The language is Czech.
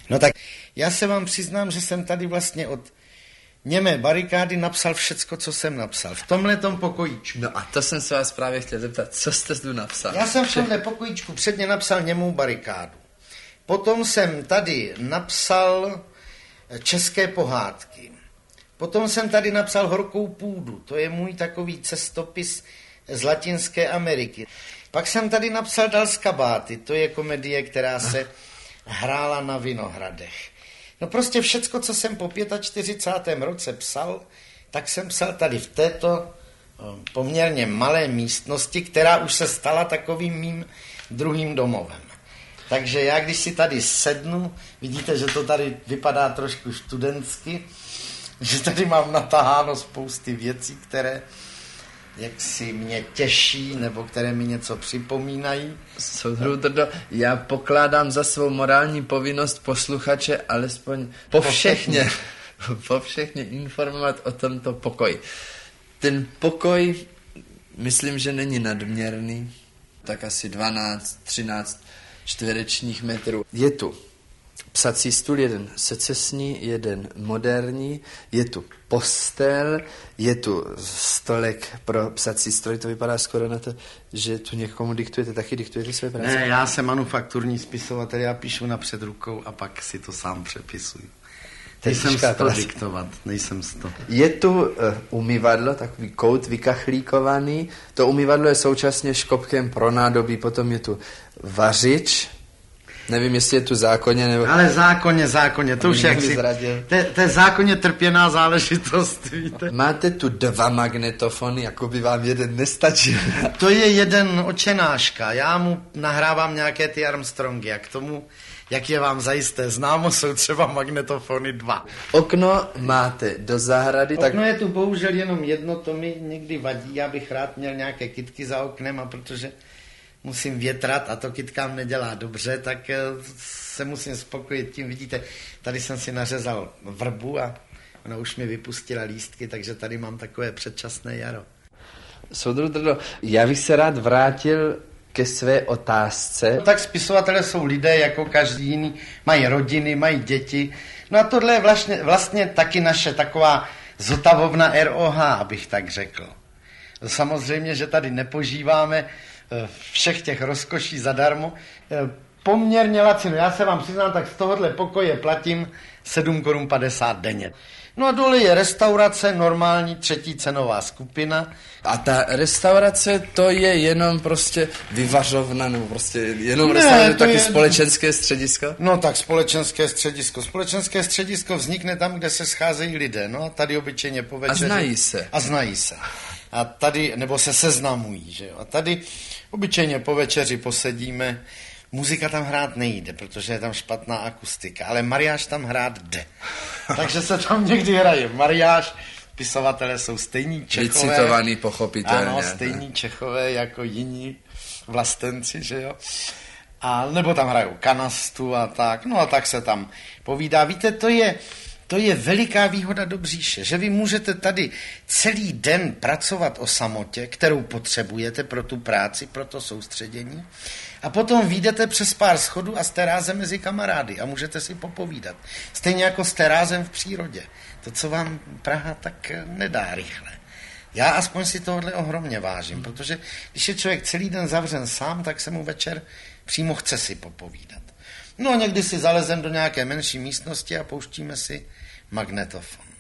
No tak já se vám přiznám, že jsem tady vlastně od němé barikády napsal všecko, co jsem napsal. V tomhletom pokojíčku. No a to jsem se vás právě chtěl zeptat, co jste tu napsal? Já jsem v tomhle pokojíčku předně napsal němou barikádu. Potom jsem tady napsal české pohádky. Potom jsem tady napsal Horkou půdu. To je můj takový cestopis z Latinské Ameriky. Pak jsem tady napsal Dal z kabáty. To je komedie, která se hrála na Vinohradech. No prostě všecko, co jsem po 45. roce psal, tak jsem psal tady v této poměrně malé místnosti, která už se stala takovým mým druhým domovem. Takže já, když si tady sednu, vidíte, že to tady vypadá trošku studentsky, že tady mám nataháno spousty věcí, které jaksi mě těší, nebo které mi něco připomínají. Soudruhu Drdo, já pokládám za svou morální povinnost posluchače alespoň povšechně informovat o tomto pokoji. Ten pokoj, myslím, že není nadměrný, tak asi 12-13 čtverečních metrů. Je tu psací stůl, jeden secesní, jeden moderní, je tu postel, je tu stolek pro psací stroj, to vypadá skoro na to, že tu někomu diktujete, taky diktujete své práce? Ne, já jsem manufakturní spisovatel, já píšu napřed rukou a pak si to sám přepisuju. Nejsem z toho diktovat, nejsem z toho. Je tu umyvadlo, takový kout vykachlíkovaný, to umyvadlo je současně škopkem pro nádobí, potom je tu vařič, nevím, jestli je tu zákonně, nebo... Ale zákonně, to už jak si... To je zákonně trpěná záležitost, víte. Máte tu 2 magnetofony, jako by vám jeden nestačil. To je jeden očenáška, já mu nahrávám nějaké ty Armstrongy a k tomu, jak je vám zajisté známo, jsou třeba magnetofony 2. Okno máte do zahrady. Okno je tu bohužel jenom jedno, to mi někdy vadí, já bych rád měl nějaké kytky za oknem, a protože musím větrat a to kytkám nedělá dobře, tak se musím spokojit tím. Vidíte, tady jsem si nařezal vrbu a ona už mi vypustila lístky, takže tady mám takové předčasné jaro. Soudruh Drdo, já bych se rád vrátil ke své otázce. No, tak spisovatelé jsou lidé jako každý jiný, mají rodiny, mají děti. No a tohle je vlastně taky naše taková zotavovna ROH, abych tak řekl. Samozřejmě, že tady nepožíváme všech těch rozkoší zadarmo. Poměrně lacino. Já se vám přiznám, tak z tohohle pokoje platím 7,50 Kč denně. No a dole je restaurace, normální 3. cenová skupina. A ta restaurace, to je jenom prostě vyvařovna, nebo prostě jenom restaurace, taky společenské středisko? No tak společenské středisko. Společenské středisko vznikne tam, kde se scházejí lidé. No a tady obyčejně po večeři. A znají se. A tady, nebo se seznamují, že jo. A tady obyčejně po večeři posedíme. Muzika tam hrát nejde, protože je tam špatná akustika, ale mariáš tam hrát jde. Takže se tam někdy hraje mariáš, pisovatelé jsou stejní Čechové. Vycitovaný pochopitelně. Ano, stejní Čechové jako jiní vlastenci, že jo. A nebo tam hrajou kanastu a tak, no a tak se tam povídá. Víte, to je veliká výhoda Dobříše, že vy můžete tady celý den pracovat o samotě, kterou potřebujete pro tu práci, pro to soustředění, a potom vyjdete přes pár schodů a jste rázem mezi kamarády a můžete si popovídat. Stejně jako jste rázem v přírodě. To, co vám Praha tak nedá rychle. Já aspoň si tohle ohromně vážím, protože když je člověk celý den zavřen sám, tak se mu večer přímo chce si popovídat. No a někdy si zalezem do nějaké menší místnosti a pouštíme si magnetofon.